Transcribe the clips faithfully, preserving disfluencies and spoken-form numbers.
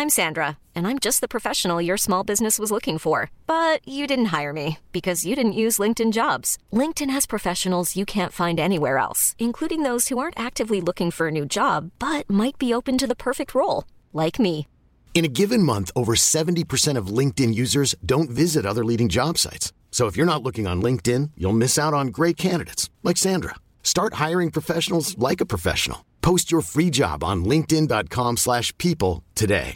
I'm Sandra, and I'm just the professional your small business was looking for. But you didn't hire me because you didn't use LinkedIn Jobs. LinkedIn has professionals you can't find anywhere else, including those who aren't actively looking for a new job, but might be open to the perfect role, like me. In a given month, over seventy percent of LinkedIn users don't visit other leading job sites. So if you're not looking on LinkedIn, you'll miss out on great candidates like Sandra. Start hiring professionals like a professional. Post your free job on linkedin dot com slash people today.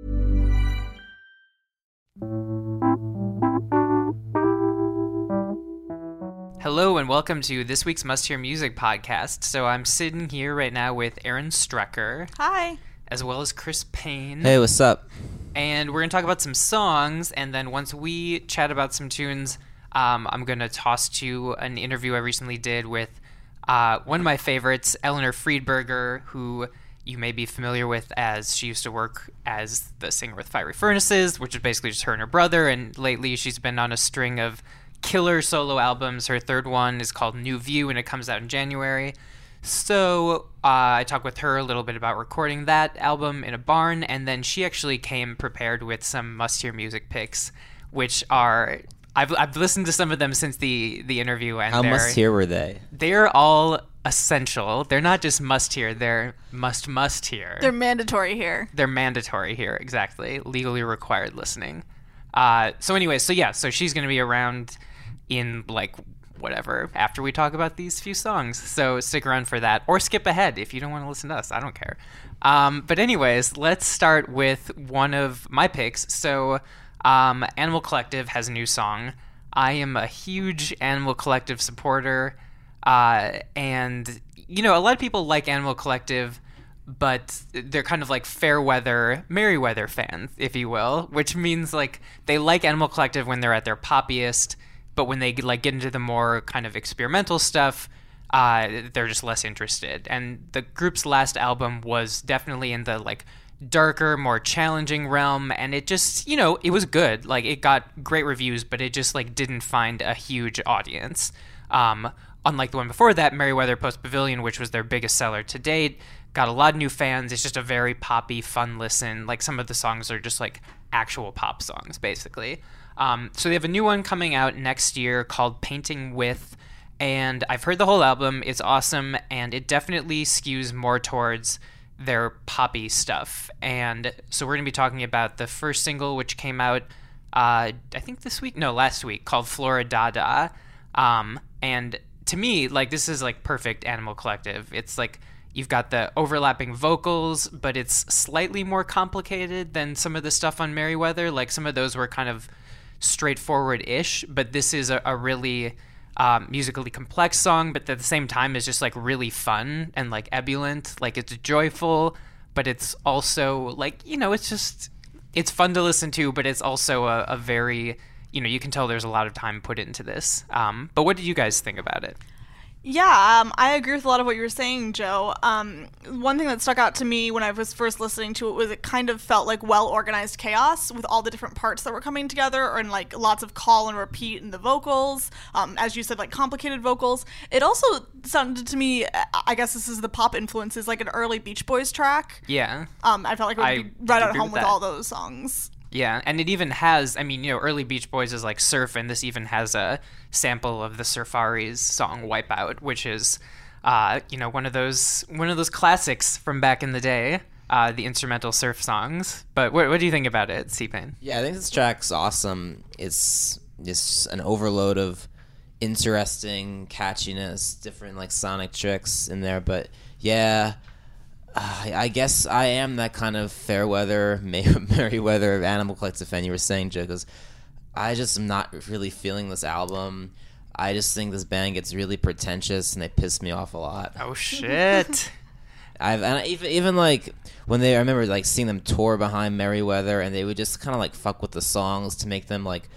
Hello and welcome to this week's Must Hear Music podcast. So I'm sitting here right now with Aaron Strecker. Hi. As well as Chris Payne. Hey, what's up? And we're going to talk about some songs, and then once we chat about some tunes, um, I'm going to toss to an interview I recently did with uh, one of my favorites, Eleanor Friedberger, who you may be familiar with as she used to work as the singer with Fiery Furnaces, which is basically just her and her brother, and lately she's been on a string of killer solo albums. Her third one is called New View, and it comes out in January. So uh, I talked with her a little bit about recording that album in a barn, and then she actually came prepared with some must-hear music picks, which are I've I've listened to some of them since the the interview, and how must-hear were they? They're all essential. They're not just must-hear; they're must must hear. They're mandatory here. They're mandatory here, exactly. Legally required listening. Uh, so anyway, so yeah, so she's going to be around in like. whatever, after we talk about these few songs. So stick around for that, or skip ahead if you don't want to listen to us. I don't care. Um, but anyways, let's start with one of my picks. So um, Animal Collective has a new song. I am a huge Animal Collective supporter. Uh, and, you know, a lot of people like Animal Collective, but they're kind of like fair weather, Merryweather fans, if you will, which means like they like Animal Collective when they're at their poppiest, but when they like get into the more kind of experimental stuff, uh, they're just less interested. And the group's last album was definitely in the like darker, more challenging realm, and it just, you know, it was good. Like it got great reviews, but it just like didn't find a huge audience. Um, unlike the one before that, Merryweather Post Pavilion, which was their biggest seller to date, got a lot of new fans. It's just a very poppy, fun listen. Like some of the songs are just like actual pop songs, basically. Um, so they have a new one coming out next year called Painting With, and I've heard the whole album. It's awesome, and it definitely skews more towards their poppy stuff. And so we're going to be talking about the first single, which came out, uh, I think this week? No, last week, called Floridada. Um, and to me, like, this is, like, perfect Animal Collective. It's, like, you've got the overlapping vocals, but it's slightly more complicated than some of the stuff on Merryweather. Like, some of those were kind of straightforward-ish, but this is a, a really um, musically complex song, but at the same time is just like really fun and like ebullient. Like it's joyful, but it's also like, you know, it's just, it's fun to listen to, but it's also a, a very, you know, you can tell there's a lot of time put into this. Um, but what did you guys think about it? Yeah, um, I agree with a lot of what you were saying, Joe. Um, one thing that stuck out to me when I was first listening to it was it kind of felt like well-organized chaos with all the different parts that were coming together, and like lots of call and repeat in the vocals. Um, as you said, like complicated vocals. It also sounded to me, I guess this is the pop influences, like an early Beach Boys track. Yeah. Um, I felt like it would I be right at home with with that. all those songs. Yeah, and it even has, I mean, you know, early Beach Boys is like surf, and this even has a sample of the Surfaris song Wipeout, which is, uh, you know, one of those one of those classics from back in the day, uh, the instrumental surf songs. But what, what do you think about it, C-Pain? Yeah, I think this track's awesome. It's just an overload of interesting catchiness, different like sonic tricks in there. But yeah, uh, I guess I am that kind of fair weather, Merryweather Animal Collective fan you were saying, Joe, because I just am not really feeling this album. I just think this band gets really pretentious and they piss me off a lot. Oh shit. I've and I, even even like when they I remember like seeing them tour behind Merryweather, and they would just kind of like fuck with the songs to make them like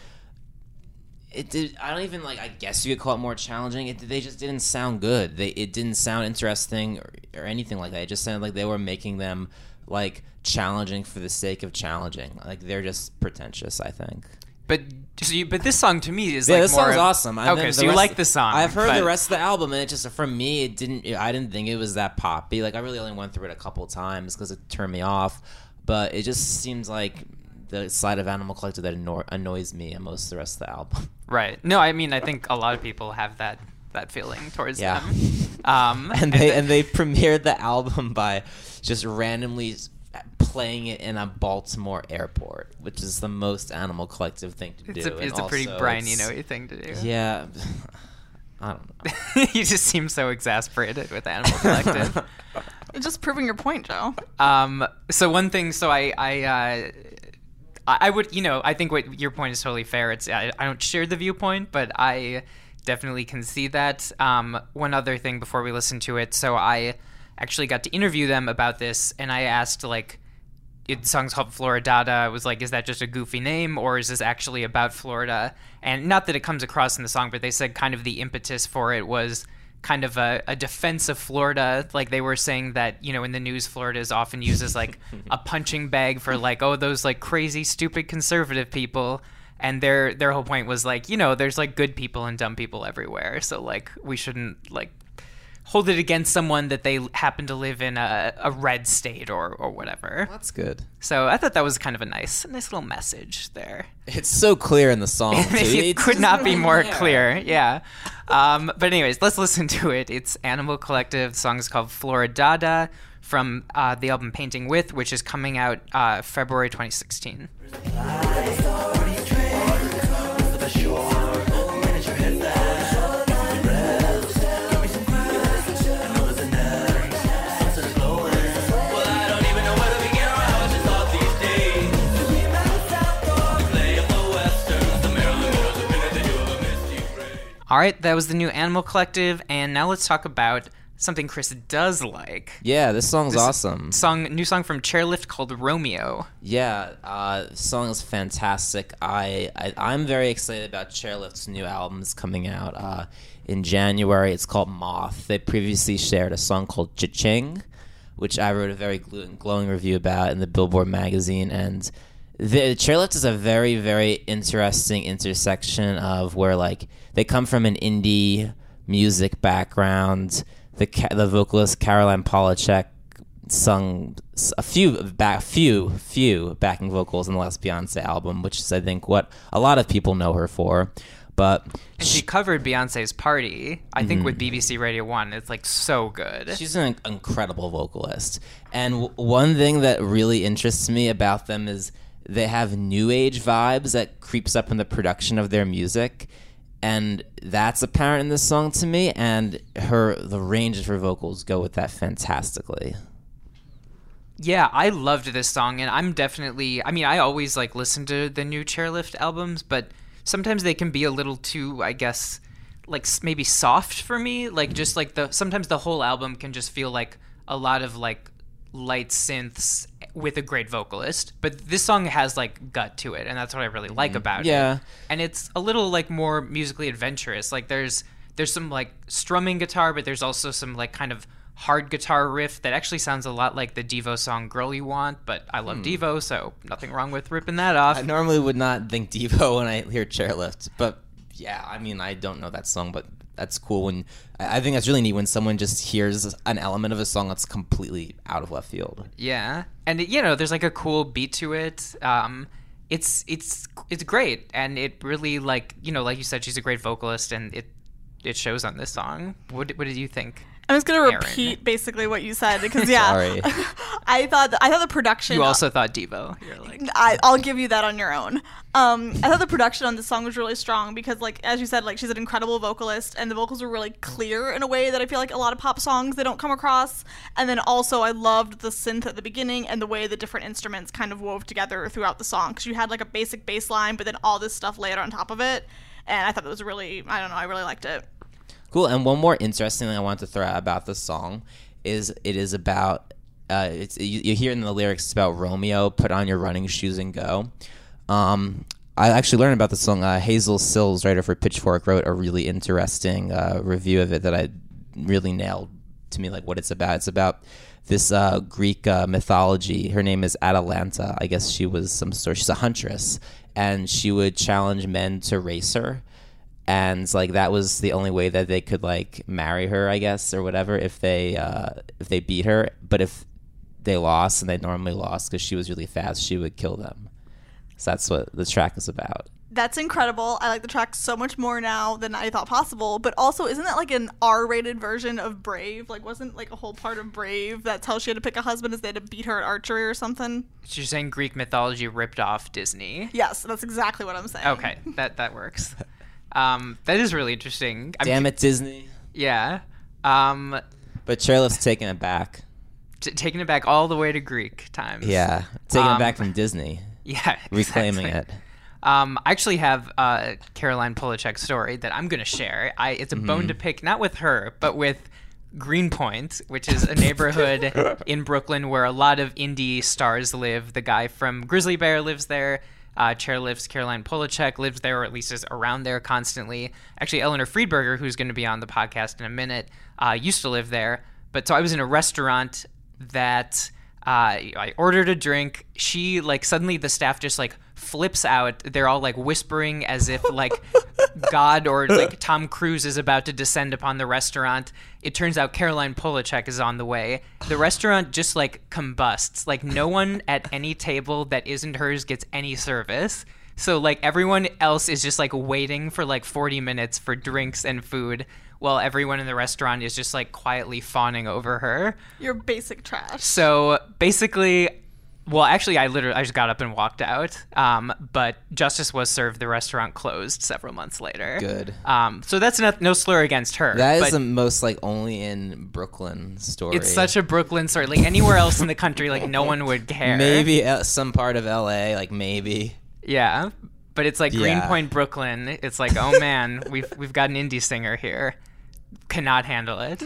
it did. I don't even like. I guess you could call it more challenging. It they just didn't sound good. They it didn't sound interesting or, or anything like that. It just sounded like they were making them like challenging for the sake of challenging. Like they're just pretentious, I think. But so you, but this song to me is yeah, like this more song's of, awesome. I okay, so you like the song. I've heard but, the rest of the album, and it just for me, it didn't. I didn't think it was that poppy. Like I really only went through it a couple times because it turned me off. but it just seems like the side of Animal Collective that anno- annoys me and most of the rest of the album. Right. No, I mean, I think a lot of people have that that feeling towards Yeah. them. Um, and they and they premiered the album by just randomly playing it in a Baltimore airport, which is the most Animal Collective thing to it's do. a, it's and a pretty also Brian it's- Eno-y thing to do. Yeah. I don't know. You just seem so exasperated with Animal Collective. Just proving your point, Joe. Um, so one thing, so I, I, uh, I I would, you know, I think what your point is totally fair. It's I, I don't share the viewpoint, but I definitely can see that. Um, one other thing before we listen to it, so I actually got to interview them about this, and I asked like, it, the song's called Floridada. I was like, is that just a goofy name, or is this actually about Florida? And not that it comes across in the song, but they said kind of the impetus for it was kind of a, a defense of Florida. Like they were saying that, you know, in the news, Florida is often used as like a punching bag for like, oh, those like crazy, stupid conservative people. And their their whole point was like, you know, there's like good people and dumb people everywhere. So like we shouldn't like hold it against someone that they happen to live in a, a red state or, or whatever. That's good. So I thought that was kind of a nice nice little message there. It's so clear in the song. Too. it It's could just not be right more there. clear. Yeah. Um, but anyways, let's listen to it. It's Animal Collective. The song is called Floridada from uh, the album Painting With, which is coming out uh, February twenty sixteen. All right, that was the new Animal Collective, and now let's talk about something Chris does like. Yeah, this song's This awesome. Song, new song from Chairlift called Romeo. Yeah, uh, the song is fantastic. I, I I'm very excited about Chairlift's new albums coming out uh, in January. It's called Moth. They previously shared a song called Cha-Ching, which I wrote a very gl- glowing review about in the Billboard magazine. And the Chairlift is a very, very interesting intersection of where like they come from an indie music background. The ca- the vocalist Caroline Polachek sung a few back few few backing vocals in the last Beyonce album, which is I think what a lot of people know her for. But And she covered Beyonce's Party, I think, with B B C Radio one. It's like so good. she's an incredible vocalist. And w- one thing that really interests me about them is they have new age vibes that creeps up in the production of their music. And that's apparent in this song to me, and her the range of her vocals go with that fantastically. Yeah, I loved this song, and I'm definitely, I mean, I always like listen to the new Chairlift albums, but sometimes they can be a little too, I guess, like s- maybe soft for me. Like just like the, sometimes the whole album can just feel like a lot of like light synths with a great vocalist, but this song has like gut to it, and that's what I really like about Yeah. it. And it's a little like more musically adventurous. Like there's there's some like strumming guitar, but there's also some like kind of hard guitar riff that actually sounds a lot like the Devo song Girl You Want, but I love Devo, so nothing wrong with ripping that off. I normally would not think Devo when I hear Chairlift, but yeah, I mean, I don't know that song, but that's cool. When I I think that's really neat when someone just hears an element of a song that's completely out of left field. Yeah, and it, you know, there's like a cool beat to it. Um, it's it's it's great, and it really like you know, like you said, she's a great vocalist, and it it shows on this song. What what did you think? I'm just gonna Aaron. repeat basically what you said because yeah, Sorry. I thought the, I thought the production. You also thought Devo. You're like, I, I'll give you that on your own. Um, I thought the production on this song was really strong because, like as you said, like she's an incredible vocalist, and the vocals were really clear in a way that I feel like a lot of pop songs they don't come across. And then also, I loved the synth at the beginning and the way the different instruments kind of wove together throughout the song. Because you had like a basic bass line, but then all this stuff layered on top of it, and I thought it was really, I don't know, I really liked it. Cool. And one more interesting thing I wanted to throw out about this song is it is about uh, it's you, you hear in the lyrics it's about Romeo. Put on your running shoes and go. Um, I actually learned about the song. Uh, Hazel Sills, writer for Pitchfork, wrote a really interesting uh, review of it that I really nailed to me, like what it's about. It's about this uh, Greek uh, mythology. Her name is Atalanta. I guess she was some sort. She's a huntress, and she would challenge men to race her. And like that was the only way that they could like marry her, I guess, or whatever, if they uh, if they beat her. But if they lost and they normally lost because she was really fast, she would kill them. So that's what the track is about. That's incredible. I like the track so much more now than I thought possible. But also, isn't that like an R-rated version of Brave? Like, wasn't like a whole part of Brave that's how she had to pick a husband, is they had to beat her at archery or something? You're saying Greek mythology ripped off Disney? Yes, that's exactly what I'm saying. Okay, that that works. Um, that is really interesting. I'm Damn it, Disney. Yeah. Um, But Chairlift's taking it back. t- taking it back all the way to Greek times. Yeah, taking Um, it back from Disney. Yeah, Reclaiming exactly. it. Um, I actually have a Caroline Polachek story that I'm going to share. I, it's a Mm-hmm. bone to pick, not with her, but with Greenpoint, which is a neighborhood in Brooklyn where a lot of indie stars live. The guy from Grizzly Bear lives there. Uh, Chairlift's Caroline Polachek lives there, or at least is around there constantly. Actually, Eleanor Friedberger, who's going to be on the podcast in a minute, uh, used to live there. But so I was in a restaurant that uh, I ordered a drink. She, like, suddenly the staff just, like, flips out. They're all, like, whispering as if, like, God or, like, Tom Cruise is about to descend upon the restaurant. It turns out Caroline Polachek is on the way. The restaurant just, like, combusts. Like, no one at any table that isn't hers gets any service. So, like, everyone else is just, like, waiting for, like, forty minutes for drinks and food while everyone in the restaurant is just, like, quietly fawning over her. You're basic trash. So, basically, well, actually, I literally I just got up and walked out. Um, but justice was served. The restaurant closed several months later. Good. Um, so that's not, no slur against her. That is but the most, like, only in Brooklyn story. it's such a Brooklyn story. Like, anywhere else in the country, like, no one would care. Maybe uh, some part of L A, like, maybe. Yeah. But it's like Yeah. Greenpoint, Brooklyn. It's like, oh man, we've we've got an indie singer here. Cannot handle it.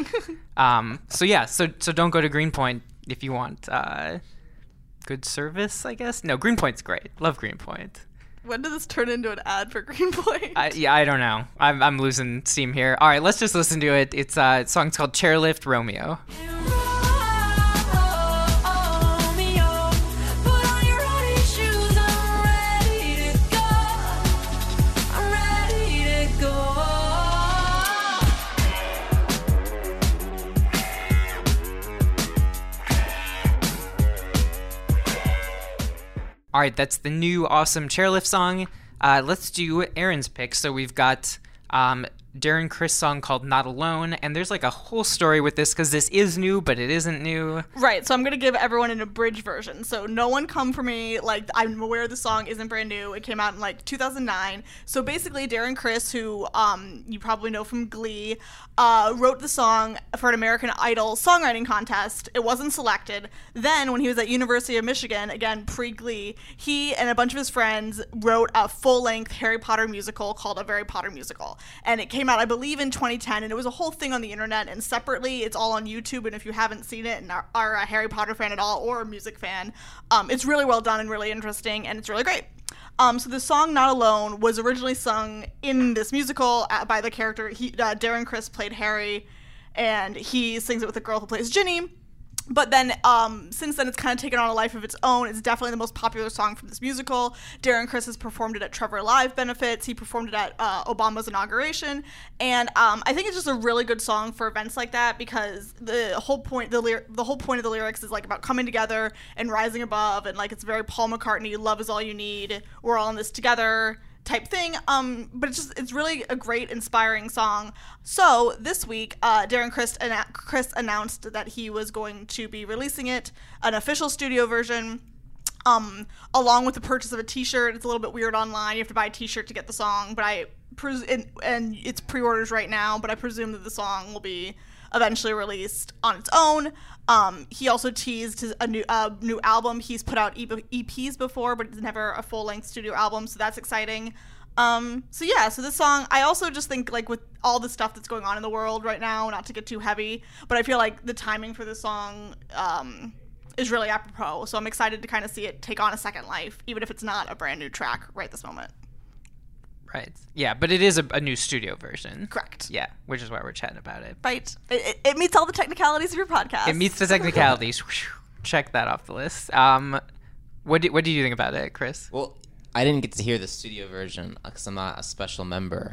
Um, so yeah, so so don't go to Greenpoint if you want uh, good service, I guess. No, Greenpoint's great. Love Greenpoint. When did this turn into an ad for Greenpoint? I, yeah, I don't know. I'm I'm losing steam here. All right, let's just listen to it. It's uh, a song's called Chairlift Romeo. All right, that's the new awesome Chairlift song. Uh, let's do Aaron's pick. So we've got um, Darren Criss song called Not Alone, and there's like a whole story with this because this is new, but it isn't new. Right, so I'm going to give everyone an abridged version. So no one come for me, like, I'm aware the song isn't brand new. It came out in, like, two thousand nine. So basically, Darren Criss, who um, you probably know from Glee, uh, wrote the song for an American Idol songwriting contest. It wasn't selected. Then, when he was at University of Michigan, again, pre-Glee, he and a bunch of his friends wrote a full-length Harry Potter musical called A Very Potter Musical. And it came out, I believe, in twenty ten, and it was a whole thing on the internet, and separately, it's all on YouTube, and if you haven't seen it and are, are a Harry Potter fan at all, or a music fan, um, it's really well done and really interesting, and it's really great. Um, so the song Not Alone was originally sung in this musical uh, by the character, he, uh, Darren Criss played Harry, and he sings it with the girl who plays Ginny. But then, um, since then, it's kind of taken on a life of its own. It's definitely the most popular song from this musical. Darren Criss has performed it at Trevor Live benefits. He performed it at uh, Obama's inauguration. And um, I think it's just a really good song for events like that because the whole point, the ly- the whole point of the lyrics is like about coming together and rising above. And like it's very Paul McCartney, love is all you need. We're all in this together type thing, um, but it's just it's really a great, inspiring song. So this week, uh, Darren Criss, anna- Criss announced that he was going to be releasing it, an official studio version, um, along with the purchase of a T-shirt. It's a little bit weird online; you have to buy a T-shirt to get the song, but I pres- and, and it's pre-orders right now. But I presume that the song will be eventually released on its own. Um, he also teased his, a new uh, new album. He's put out E Ps before, but it's never a full-length studio album, so that's exciting. Um, so yeah, so this song, I also just think, like, with all the stuff that's going on in the world right now, not to get too heavy, but I feel like the timing for this song um, is really apropos, so I'm excited to kind of see it take on a second life, even if it's not a brand new track right this moment. Right. Yeah, but it is a, a new studio version. Correct. Yeah, which is why we're chatting about it. Right. It, it, it meets all the technicalities of your podcast. It meets the technicalities. Check that off the list. Um, what do, what do you think about it, Chris? Well, I didn't get to hear the studio version because I'm not a special member.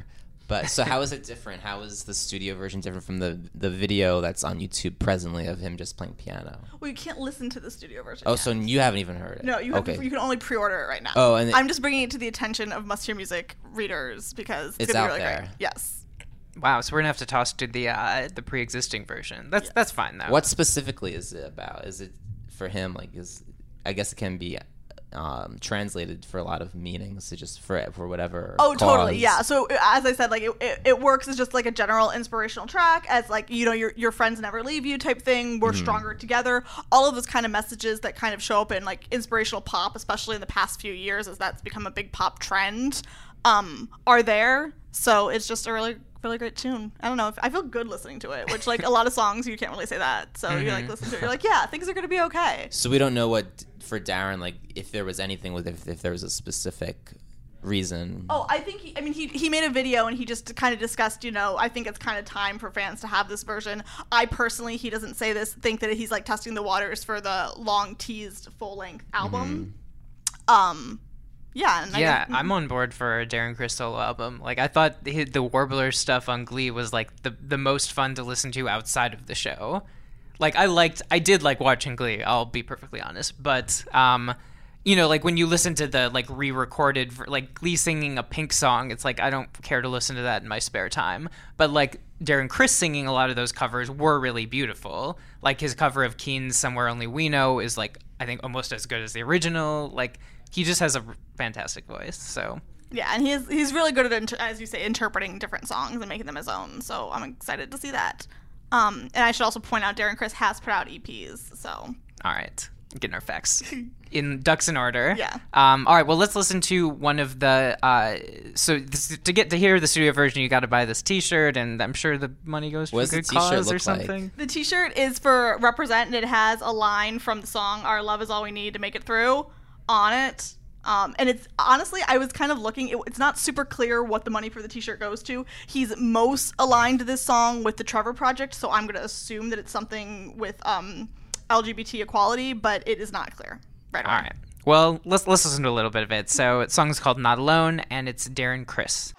But so how is it different? How is the studio version different from the the video that's on YouTube presently of him just playing piano? Well, you can't listen to the studio version. Oh, yet. so you haven't even heard it? No, you have okay. to, you can only pre-order it right now. Oh, and it, I'm just bringing it to the attention of Must Hear Music readers because it's, It's gonna out be really there. great. Yes. Wow, so we're gonna have to toss to the uh, the pre-existing version. That's Yes. that's fine though. what specifically is it about? Is it for him? Like, is I guess it can be um, translated for a lot of meanings. So just for for whatever. Oh, cause. totally. Yeah. So as I said, like it, it, it works as just like a general inspirational track, as like, you know, your your friends never leave you type thing. We're Mm-hmm. stronger together. All of those kind of messages that kind of show up in like inspirational pop, especially in the past few years, as that's become a big pop trend, um, are there. So it's just a really really great tune. I don't know. I feel good listening to it, which like a lot of songs you can't really say that. So Mm-hmm. you like listen to it, you're like, yeah, things are gonna be okay. So we don't know what for Darren, like if there was anything with if, if there was a specific reason. Oh, I think he, I mean he he made a video and he just kind of discussed, you know, I think it's kind of time for fans to have this version. I personally, he doesn't say this, think that he's like testing the waters for the long teased full length album. Mm-hmm. Um, yeah. And yeah, I guess, I'm on board for a Darren Criss solo album. Like I thought the, the Warbler stuff on Glee was like the the most fun to listen to outside of the show. Like I liked, I did like watching Glee. I'll be perfectly honest, but um, you know, like when you listen to the like re-recorded, like Glee singing a Pink song, it's like I don't care to listen to that in my spare time. But like Darren Criss singing a lot of those covers were really beautiful. Like his cover of Keen's "Somewhere Only We Know" is like I think almost as good as the original. Like he just has a fantastic voice. So yeah, and he's he's really good at, inter- as you say, interpreting different songs and making them his own. So I'm excited to see that. Um, and I should also point out Darren Criss has put out E Ps. So all right, getting our facts in ducks in order. Yeah. Um, all right. Well, let's listen to one of the. Uh, so this, to get to hear the studio version, you got to buy this T-shirt, and I'm sure the money goes to What a does the good t-shirt cause or look like? something. the T-shirt is for Represent, and it has a line from the song "Our Love Is All We Need to Make It Through" on it. Um, and it's honestly, I was kind of looking, it, it's not super clear what the money for the T-shirt goes to. He's most aligned to this song with the Trevor Project, so I'm going to assume that it's something with um, L G B T equality, but it is not clear. Right away. All right. Well, let's let's listen to a little bit of it. So, the song is called "Not Alone," and it's Darren Criss.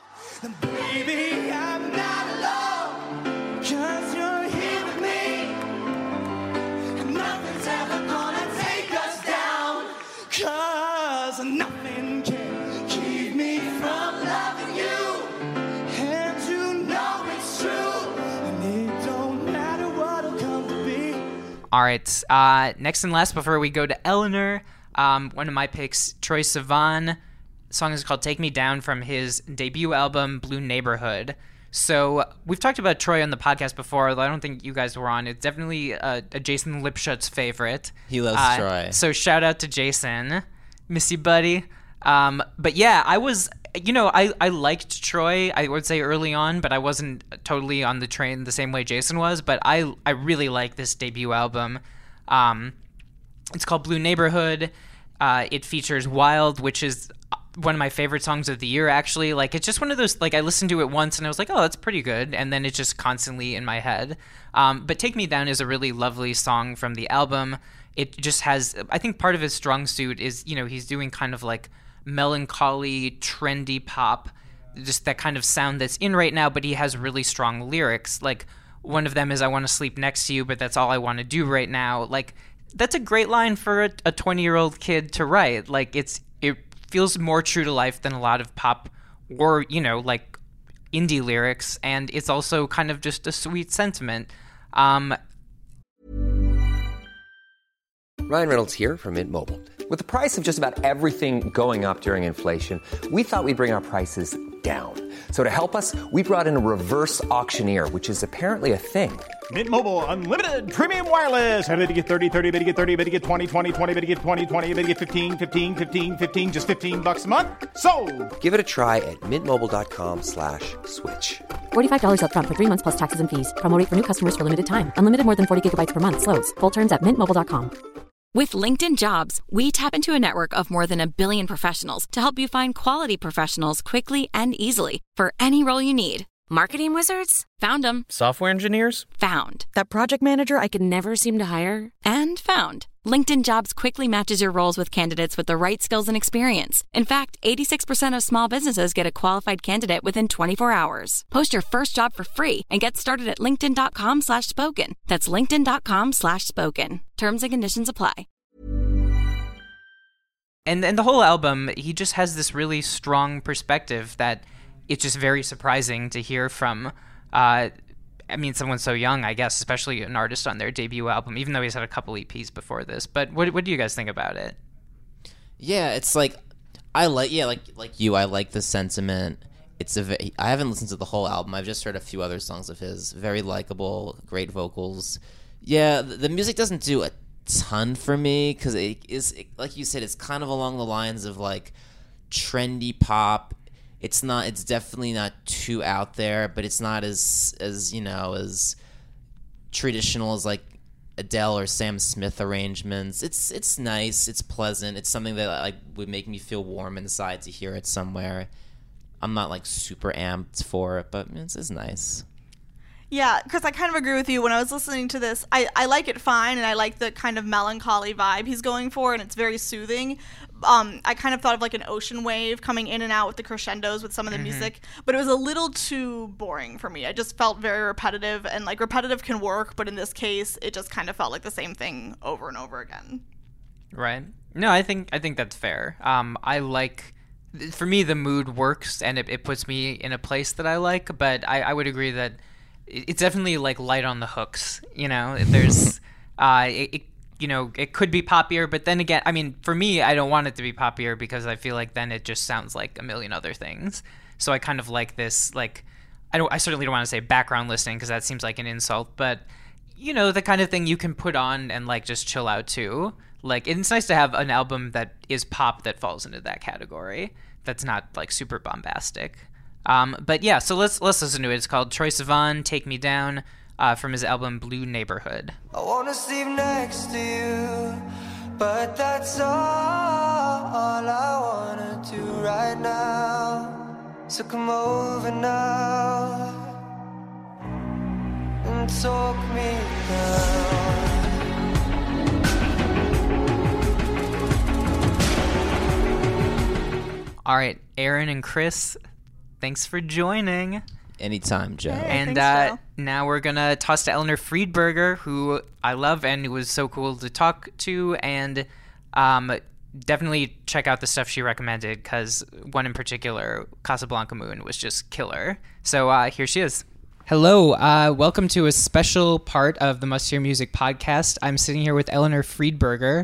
Baby, I'm not alone, 'cause you're here with me, and nothing's ever gonna take us down, 'cause nothing can keep me from loving you, and you know it's true, and it don't matter what'll come to be. All right. Uh, next and last, before we go to Eleanor, um, one of my picks, Troye Sivan. The song is called "Take Me Down" from his debut album, Blue Neighborhood. So we've talked about Troye on the podcast before, although I don't think you guys were on. It's definitely a, a Jason Lipschutz favorite. He loves Uh, Troye. So shout out to Jason. Miss you, buddy. Um, but yeah, I was, you know, I, I liked Troye, I would say early on, but I wasn't totally on the train the same way Jason was. But I, I really like this debut album. Um, it's called Blue Neighborhood. Uh, it features Wild, which is one of my favorite songs of the year, actually. Like, it's just one of those, like, I listened to it once and I was like, oh, that's pretty good. And then it's just constantly in my head. Um, but Take Me Down is a really lovely song from the album. It just has, I think part of his strong suit is, you know, he's doing kind of like melancholy, trendy pop, just that kind of sound that's in right now, but he has really strong lyrics. Like, one of them is, I want to sleep next to you, but that's all I want to do right now. Like, that's a great line for a, a twenty-year-old kid to write. Like, it's it feels more true to life than a lot of pop or, you know, like indie lyrics, and it's also kind of just a sweet sentiment. Um, Ryan Reynolds here from Mint Mobile. With the price of just about everything going up during inflation, we thought we'd bring our prices down. So to help us, we brought in a reverse auctioneer, which is apparently a thing. Mint Mobile Unlimited Premium Wireless. How to get thirty, thirty, how to get thirty, how to get twenty, twenty, twenty, how to get twenty, twenty, how to get fifteen, fifteen, fifteen, fifteen, just fifteen bucks a month? Sold! Give it a try at mintmobile.com slash switch. forty-five dollars up front for three months plus taxes and fees. Promo rate for new customers for limited time. Unlimited more than forty gigabytes per month. Slows full terms at mint mobile dot com. With LinkedIn Jobs, we tap into a network of more than a billion professionals to help you find quality professionals quickly and easily for any role you need. Marketing wizards? Found them. Software engineers? Found. That project manager I could never seem to hire? And found. LinkedIn Jobs quickly matches your roles with candidates with the right skills and experience. In fact, eighty-six percent of small businesses get a qualified candidate within twenty-four hours. Post your first job for free and get started at linkedin.com slash spoken. That's linkedin.com slash spoken. Terms and conditions apply. And and the whole album, he just has this really strong perspective that it's just very surprising to hear from, uh, I mean, someone so young, I guess, especially an artist on their debut album, even though he's had a couple E Ps before this. But what what do you guys think about it? Yeah, it's like, I like, yeah, like like you, I like the sentiment. It's a, ve- I haven't listened to the whole album. I've just heard a few other songs of his. Very likable, great vocals. Yeah, the, the music doesn't do a ton for me because it is, it, like you said, it's kind of along the lines of like trendy pop. It's not. It's definitely not too out there, but it's not as as you know as traditional as like Adele or Sam Smith arrangements. It's it's nice. It's pleasant. It's something that like would make me feel warm inside to hear it somewhere. I'm not like super amped for it, but it's, it's nice. Yeah, because I kind of agree with you. When I was listening to this, I, I like it fine, and I like the kind of melancholy vibe he's going for, and it's very soothing. Um, I kind of thought of like an ocean wave coming in and out with the crescendos with some of the mm-hmm. music, but it was a little too boring for me. I just felt very repetitive, and like repetitive can work, but in this case, it just kind of felt like the same thing over and over again. Right. No, I think I think that's fair. Um, I like, for me, the mood works, and it, it puts me in a place that I like, but I, I would agree that it's definitely like light on the hooks, you know. There's, uh, it, it, you know, it could be poppier, but then again, I mean, for me, I don't want it to be poppier because I feel like then it just sounds like a million other things. So I kind of like this, like, I don't, I certainly don't want to say background listening because that seems like an insult, but you know, the kind of thing you can put on and like just chill out to. Like, it's nice to have an album that is pop that falls into that category. That's not like super bombastic. Um, but yeah, so let's let's listen to it. It's called Troye Sivan, Take Me Down, uh, from his album Blue Neighborhood. I wanna sleep next to you, but that's all, all I wanna do right now. So come over now and talk me down. All right, Aaron and Chris, thanks for joining. Anytime, Joe. Hey, and thanks, uh, Joe. Now we're going to toss to Eleanor Friedberger, who I love and who was so cool to talk to. And um, definitely check out the stuff she recommended because one in particular, Casablanca Moon, was just killer. So uh, here she is. Hello. Uh, welcome to a special part of the Must Hear Music podcast. I'm sitting here with Eleanor Friedberger.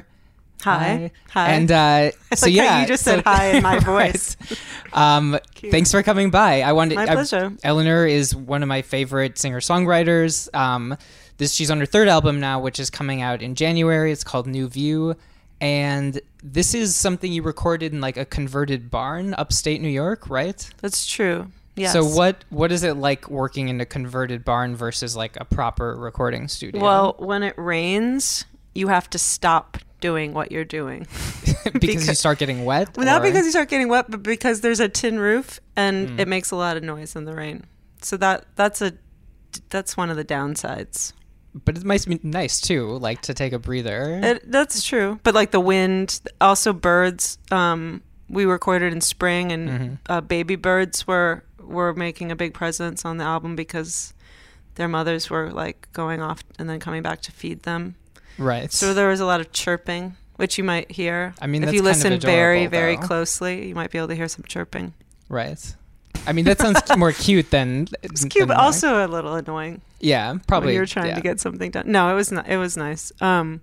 Hi. Hi. And uh, so like yeah, you just so, said hi in my voice. Right. Um, thanks for coming by. I wanted. My pleasure. I, Eleanor is one of my favorite singer-songwriters. Um, this she's on her third album now, which is coming out in January. It's called New View, and this is something you recorded in like a converted barn, upstate New York, right? That's true. Yes. So what what is it like working in a converted barn versus like a proper recording studio? Well, when it rains, you have to stop doing what you're doing because, because you start getting wet? Well, not because you start getting wet, but because there's a tin roof and mm. it makes a lot of noise in the rain. So that that's a that's one of the downsides. But it might be nice too, like to take a breather. It, that's true. But like the wind, also birds. Um, we recorded in spring, and mm-hmm. uh, baby birds were were making a big presence on the album because their mothers were like going off and then coming back to feed them. Right. So there was a lot of chirping, which you might hear. I mean, if that's you kind listen of adorable, very, very though. closely, you might be able to hear some chirping. Right. I mean, that sounds more cute than. It's cute, but also a little annoying. Yeah, probably. When you're trying yeah. to get something done. No, it was not. It was nice. Um,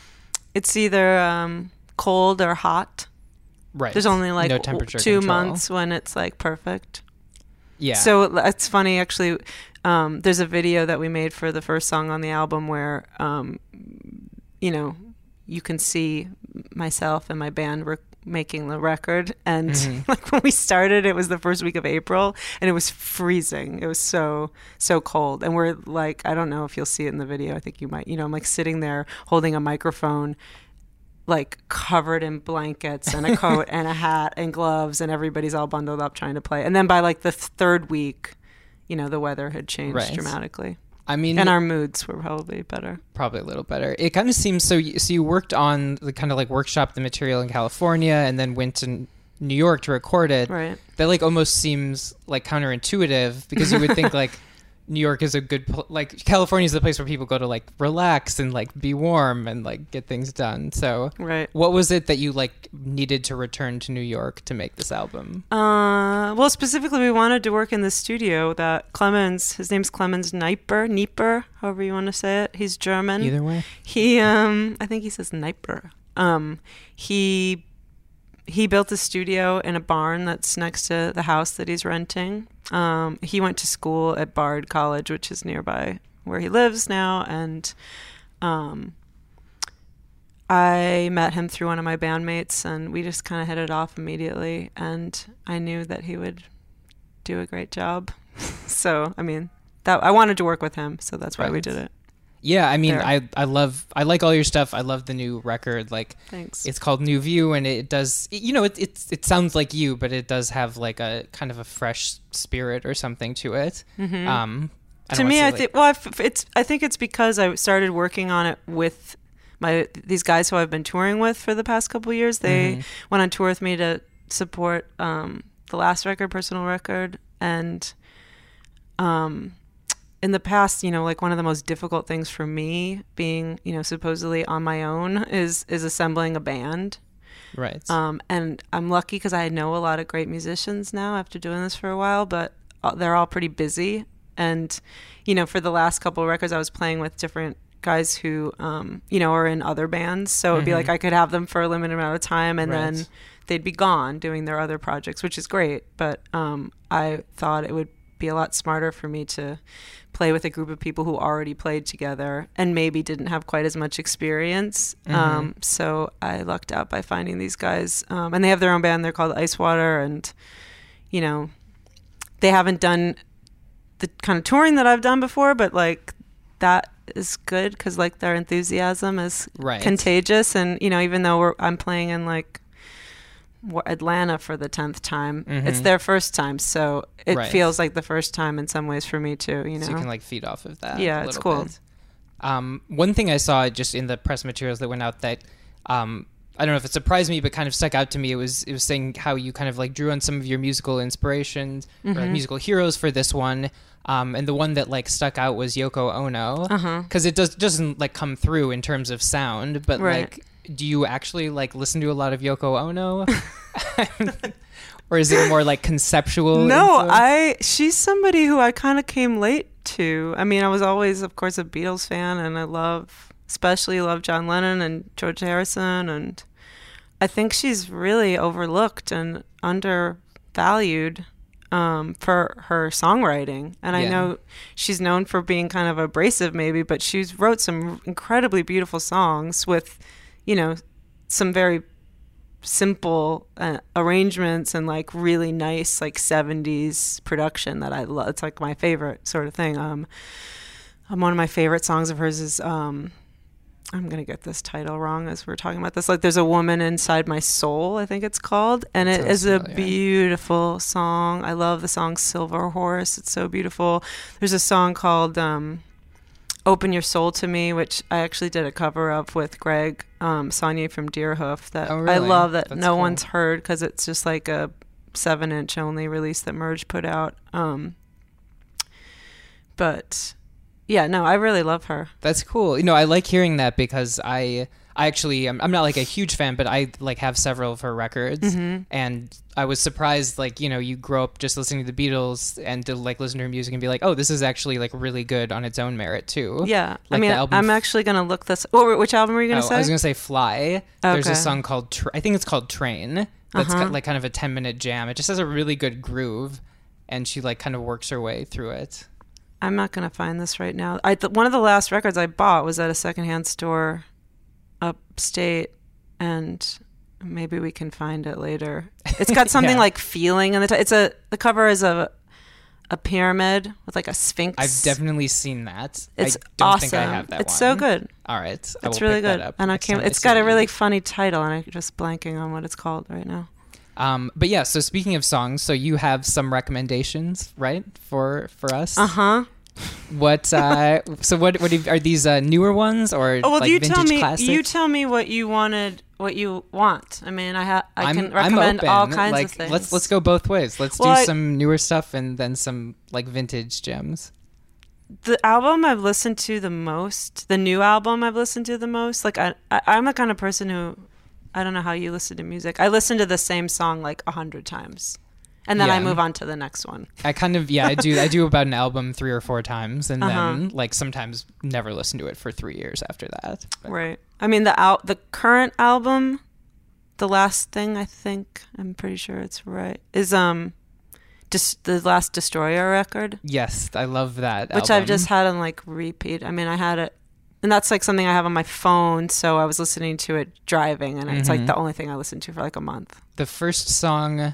it's either um, cold or hot. Right. There's only like no temperature two control. months when it's like perfect. Yeah. So it's funny, actually. Um, there's a video that we made for the first song on the album where, um, you know, you can see myself and my band were making the record. And mm-hmm. like when we started, it was the first week of April and it was freezing. It was so, so cold. And we're like, I don't know if you'll see it in the video. I think you might, you know, I'm like sitting there holding a microphone, like covered in blankets and a coat and a hat and gloves, and everybody's all bundled up trying to play. And then by like the third week, you know, the weather had changed Right. dramatically. I mean, and our moods were probably better. Probably a little better. It kind of seems so. You, so you worked on the kind of like workshop the material in California, and then went to New York to record it. Right. That like almost seems like counterintuitive, because you would think like New York is a good pl- like California is the place where people go to like relax and like be warm and like get things done. So right. What was it that you like needed to return to New York to make this album? Uh, well, specifically, we wanted to work in the studio that Clemens, his name's Clemens Neiper, Nieper, however you want to say it. He's German. Either way. He, um, I think he says Neiper. Um, he, he built a studio in a barn that's next to the house that he's renting. Um, he went to school at Bard College, which is nearby where he lives now, and um, I met him through one of my bandmates, and we just kind of hit it off immediately, and I knew that he would do a great job. So, I mean, that I wanted to work with him, so that's why Right. we did it. Yeah, I mean, There. I I love I like all your stuff. I love the new record. Like, Thanks. It's called New View, and it does. You know, it it it sounds like you, but it does have like a kind of a fresh spirit or something to it. Mhm. Um, I to don't wanna me, say, I like- think well, I've- it's I think it's because I started working on it with my these guys who I've been touring with for the past couple of years. They Mhm. went on tour with me to support um, the last record, Personal Record, and um, in the past, you know, like one of the most difficult things for me, being you know supposedly on my own, is is assembling a band. Right. Um, and I'm lucky because I know a lot of great musicians now after doing this for a while, but uh, they're all pretty busy. And, you know, for the last couple of records, I was playing with different guys who, um, you know, are in other bands. So it'd be Mhm. like I could have them for a limited amount of time, and Right. then they'd be gone doing their other projects, which is great. But um, I thought it would be a lot smarter for me to play with a group of people who already played together and maybe didn't have quite as much experience. Mhm. Um, so I lucked out by finding these guys. Um, and they have their own band. They're called Ice Water. And, you know, they haven't done the kind of touring that I've done before, but like that is good because like their enthusiasm is Right. contagious. And, you know, even though we're, I'm playing in like wa- Atlanta for the tenth time, it's Mhm. their first time. So it Right. feels like the first time in some ways for me too, you know? So you can like feed off of that. Yeah, a it's little cool. bit. Um, one thing I saw just in the press materials that went out that um, I don't know if it surprised me, but kind of stuck out to me. It was it was saying how you kind of like drew on some of your musical inspirations or like Mhm. musical heroes for this one. Um, and the one that like stuck out was Yoko Ono, Uh-huh. because it does doesn't like come through in terms of sound, but Right. like, do you actually like listen to a lot of Yoko Ono, or is it more like conceptual? No, influence? I she's somebody who I kind of came late to. I mean, I was always, of course, a Beatles fan, and I love, especially love John Lennon and George Harrison, and I think she's really overlooked and undervalued um, for her songwriting. And I Yeah. know she's known for being kind of abrasive, maybe, but she's wrote some incredibly beautiful songs with, you know, some very simple uh, arrangements and like really nice like seventies production that I love. It's like my favorite sort of thing. Um, um, one of my favorite songs of hers is um, I'm gonna get this title wrong as we're talking about this. Like, there's a woman inside my soul, I think it's called, and it Sounds is a familiar. beautiful song. I love the song Silver Horse. It's so beautiful. There's a song called um, Open Your Soul to Me, which I actually did a cover of with Greg um, Saunier from Deerhoof that Oh, I really? love that That's no cool. one's heard because it's just like a seven inch only release that Merge put out. Um, but yeah, no, I really love her. That's cool. You know, I like hearing that because I, I actually, I'm, I'm not like a huge fan, but I like have several of her records, Mhm. and I was surprised. Like, you know, you grow up just listening to the Beatles and to like listen to her music and be like, oh, this is actually like really good on its own merit too. Yeah, Like I mean, the album I'm F- actually gonna look this. Oh, which album were you gonna Oh, say? I was gonna say Fly. There's a Okay. song called Tr- I think it's called Train. That's Uh-huh. ki- like kind of a ten minute jam. It just has a really good groove, and she like kind of works her way through it. I'm not gonna find this right now. I th- one of the last records I bought was at a secondhand store upstate, and maybe we can find it later. It's got something Yeah. like feeling in the. T- it's a the cover is a a pyramid with like a sphinx. I've definitely seen that. It's I don't awesome. think I have that it's one. so good. All right, I It's will really pick that good, up and I next can't. time I It's see got a you. really funny title, and I'm just blanking on what it's called right now. Um, but yeah, so speaking of songs, so you have some recommendations, right, for for us? Uh huh. What? Uh, so what? What have, are these uh, newer ones or Oh, well, like you vintage tell me. classics? You tell me what you wanted, what you want. I mean, I ha- I I'm, can I'm recommend open. all kinds like, of things. Let's let's go both ways. Let's Well, do I- some newer stuff and then some like vintage gems. The album I've listened to the most, the new album I've listened to the most. Like I, I I'm the kind of person who, I don't know how you listen to music. I listen to the same song like a hundred times, and then I Yeah. move on to the next one. I kind of yeah I do I do about an album three or four times and Uh-huh. then like sometimes never listen to it for three years after that. But- Right. I mean the out the current album, the last thing I think I'm pretty sure it's right is um, just the last Destroyer record, Yes, I love that. which album. I've just had on like repeat. I mean I had it, and that's like something I have on my phone. So I was listening to it driving, and it's like Mhm. the only thing I listened to for like a month. The first song.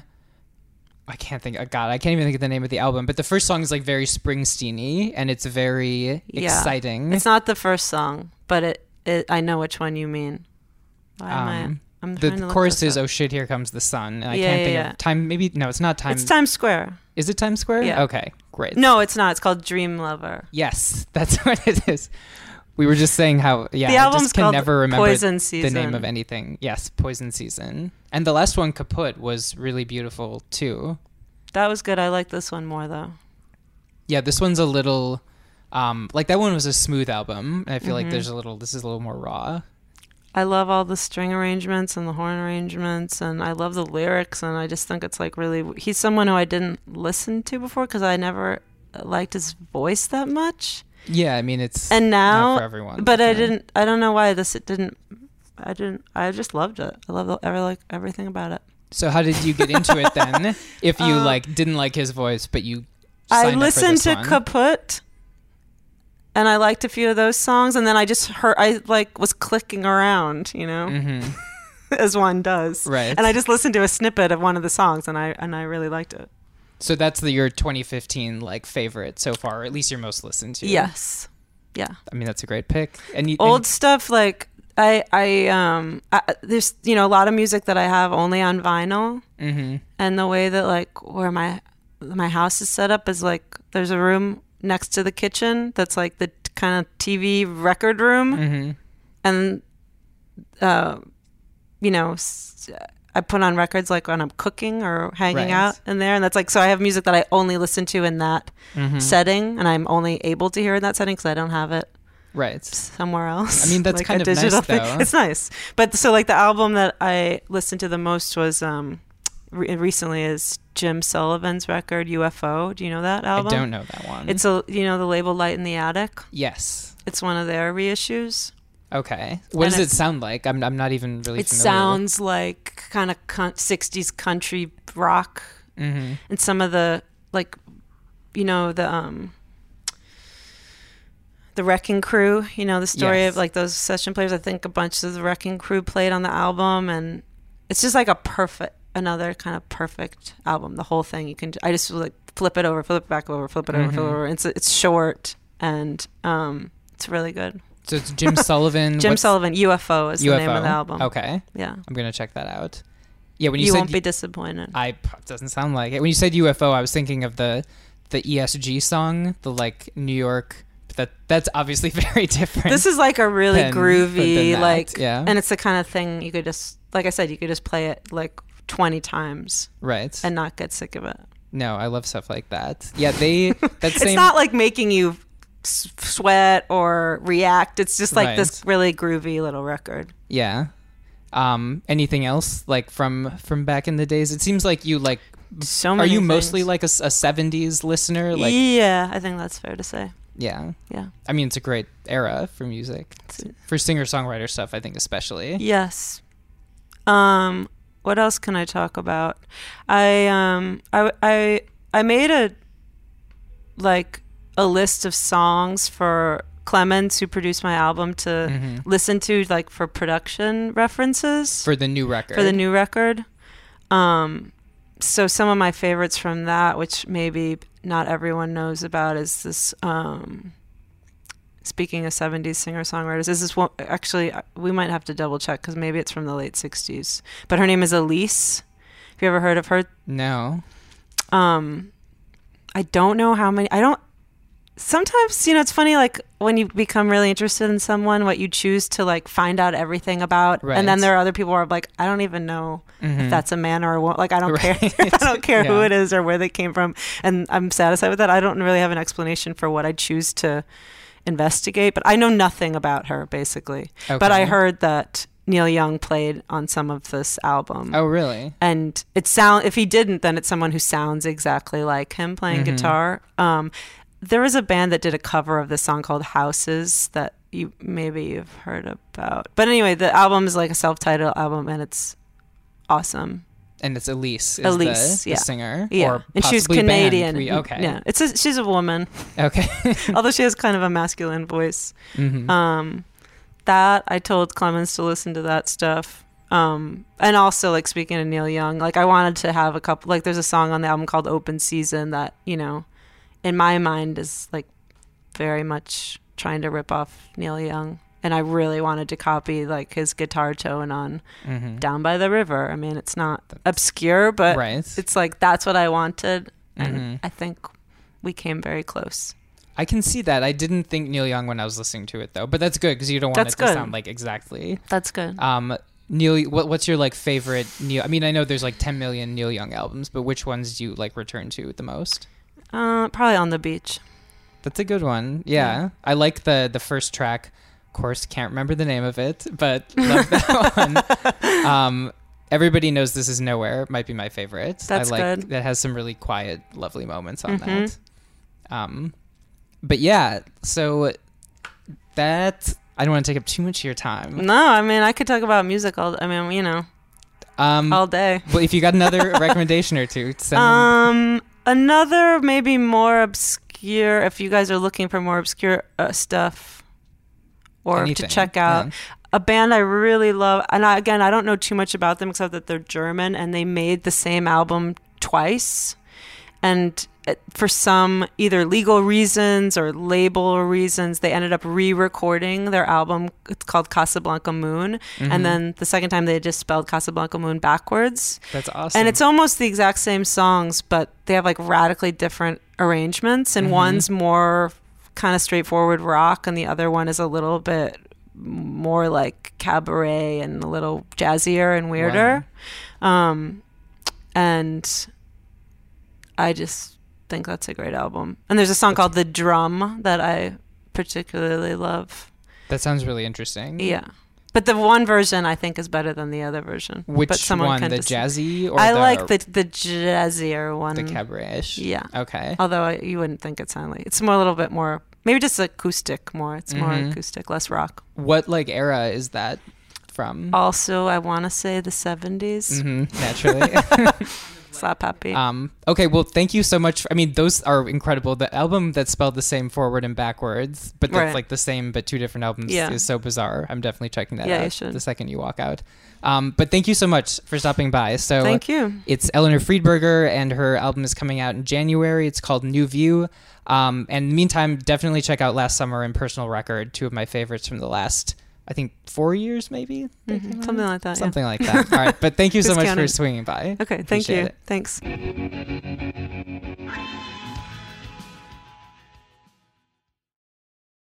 I can't think. Oh God, I can't even think of the name of the album. But the first song is like very Springsteen-y, and it's very Yeah. exciting. It's not the first song, but it, it I know which one you mean. Why am I? Um, I'm the trying to look chorus this is up. "Oh shit, here comes the sun," and I Yeah, can't yeah, think yeah. of time. Maybe no, it's not time. It's Times Square. Is it Times Square? Yeah. Okay, great. No, it's not. It's called Dream Lover. Yes, that's what it is. We were just saying how yeah, The I album's just can called never remember Poison the Season. name of anything. Yes, Poison Season. And the last one, Kaput, was really beautiful too. That was good. I like this one more though. Yeah, this one's a little um like that one was a smooth album. And I feel like Mhm. there's a little this is a little more raw. I love all the string arrangements and the horn arrangements, and I love the lyrics, and I just think it's like really. He's someone who I didn't listen to before because I never liked his voice that much. Yeah, I mean it's And now, not for everyone. but I definitely. didn't. I don't know why this. It didn't. I didn't. I just loved it. I love every like everything about it. So how did you get into it then? If you Uh, like didn't like his voice, but you I signed up for listened this to one. Kaput, and I liked a few of those songs, and then I just heard. I like was clicking around, you know, Mhm. as one does. Right. And I just listened to a snippet of one of the songs, and I and I really liked it. So that's the, your twenty fifteen like favorite so far, or at least your most listened to. Yes. Yeah. I mean that's a great pick. And you, Old and- stuff like I I um I, there's you know a lot of music that I have only on vinyl, Mhm. and the way that like where my my house is set up is like there's a room next to the kitchen that's like the kind of T V record room, Mhm. and uh you know s- I put on records like when I'm cooking or hanging Right. out in there, and that's like so I have music that I only listen to in that Mhm. setting, and I'm only able to hear in that setting because I don't have it Right. somewhere else. I mean, that's like kind a of nice, digital thing. though. It's nice, but so like the album that I listened to the most was um re- recently is Jim Sullivan's record U F O. Do you know that album? I don't know that one. It's a you know the label Light in the Attic. Yes. It's one of their reissues. Okay. What And does it it's- sound like? I'm I'm not even really It familiar. sounds like kind of con- sixties country rock, Mhm. and some of the like, you know the um. The Wrecking Crew, you know the story Yes. of like those session players. I think a bunch of the Wrecking Crew played on the album, and it's just like a perfect, another kind of perfect album. The whole thing, you can. I just like flip it over, flip it back over, flip it over, flip it Mhm. over. It's it's short and um, it's really good. So it's Jim Sullivan. Jim what's- Sullivan, U F O is U F O? the name of the album. Okay. Yeah. I'm gonna check that out. Yeah, when you, You said won't be disappointed. I doesn't sound like it. When you said U F O, I was thinking of the the E S G song, the like New York. But that that's obviously very different. This is like a really than- groovy, than that, like, yeah. and it's the kind of thing you could just, like I said, you could just play it like twenty times Right. and not get sick of it. No, I love stuff like that. Yeah, they that It's same. not like making you s- sweat or react. It's just like Right. this really groovy little record. Yeah. Um. Anything else like from from back in the days? It seems like you like. So Are many you mostly things. like a, s- a seventies listener? Like yeah, I think that's fair to say. yeah. Yeah. I mean, it's a great era for music, for singer songwriter stuff. I think especially. Yes. Um, what else can I talk about? I um I I I made a like a list of songs for Clemens, who produced my album, to Mhm. listen to, like for production references For the new record. for the new record. Um, so some of my favorites from that, which maybe not everyone knows about, is this. Um, speaking of seventies singer-songwriters, is this one actually? We might have to double check because maybe it's from the late sixties. But her name is Elise. Have you ever heard of her? No. Um, I don't know how many. I don't. Sometimes, you know, it's funny, like when you become really interested in someone, what you choose to like find out everything about. Right. And then there are other people who are like, I don't even know Mhm. if that's a man or a woman. Like, I don't Right. care. I don't care who Yeah. it is or where they came from. And I'm satisfied with that. I don't really have an explanation for what I choose to investigate, but I know nothing about her, basically. But I Okay. heard that Neil Young played on some of this album. Oh, really? And it sound if he didn't, then it's someone who sounds exactly like him playing Mhm. guitar. Um, there was a band that did a cover of this song called Houses that you maybe you've heard about. But anyway, the album is like a self-titled album, and it's awesome. And it's Elise. Is Elise, the, the yeah, singer, yeah, or and she's possibly band. Canadian. We- okay. Yeah, it's a, she's a woman. Okay. Although she has kind of a masculine voice. Mhm. Um, that I told Clemens to listen to that stuff. Um, and also like speaking of Neil Young, like I wanted to have a couple. Like there's a song on the album called Open Season that, you know, in my mind is like very much trying to rip off Neil Young. And I really wanted to copy like his guitar tone on Mhm. Down by the River. I mean, it's not obscure, but Right. it's like that's what I wanted. And Mhm. I think we came very close. I can see that. I didn't think Neil Young when I was listening to it, though. But that's good because you don't want That's it to good. sound like exactly. That's good. Um, Neil, what, what's your like favorite Neil? I mean, I know there's like ten million Neil Young albums, but which ones do you like return to the most? Uh, probably On the Beach. That's a good one. Yeah, Yeah. I like the the first track. Of course, can't remember the name of it, but love that one. Um, Everybody Knows This Is Nowhere might be my favorite. That's I like good. that has some really quiet, lovely moments on Mhm. that. Um, but yeah, so that I don't want to take up too much of your time. No, I mean I could talk about music all. I mean, you know, Um, all day. Well, if you got another recommendation or two, send them. Um, another maybe more obscure. If you guys are looking for more obscure uh, stuff, or Anything, to check out yeah. a band I really love, and I, again I don't know too much about them except that they're German and they made the same album twice, and it, for some either legal reasons or label reasons, they ended up re-recording their album. It's called Casablanca Moon, Mhm. and then the second time they just spelled Casablanca Moon backwards. That's awesome. And it's almost the exact same songs, but they have like radically different arrangements. And Mhm. one's more kind of straightforward rock, and the other one is a little bit more like cabaret and a little jazzier and weirder. Um, and I just think that's a great album. And there's a song called The Drum that I particularly love. That sounds really interesting. Yeah. But the one version I think is better than the other version. Which but someone one, can the dis- jazzy or I the- like the the jazzier one. The cabaret-ish? Yeah. Okay. Although I, you wouldn't think it sounded like it's more a little bit more maybe just acoustic more. It's more Mhm. acoustic, less rock. What like era is that from? Also, I want to say the seventies. Mm-hmm, naturally. Slap happy. Um, okay, well, thank you so much. I mean, those are incredible. The album that's spelled the same forward and backwards, but that's Right. like the same but two different albums Yeah. is so bizarre. I'm definitely checking that Yeah, out you should. the second you walk out. Um, but thank you so much for stopping by. So Thank you. It's Eleanor Friedberger, and her album is coming out in January. It's called New View. Um, and in the meantime, definitely check out Last Summer and Personal Record, two of my favorites from the last, I think, four years maybe? Mhm, something like that. yeah. Something like that. All right, but thank you so Who's much counting? for swinging by. Okay, thank Appreciate you. it. Thanks.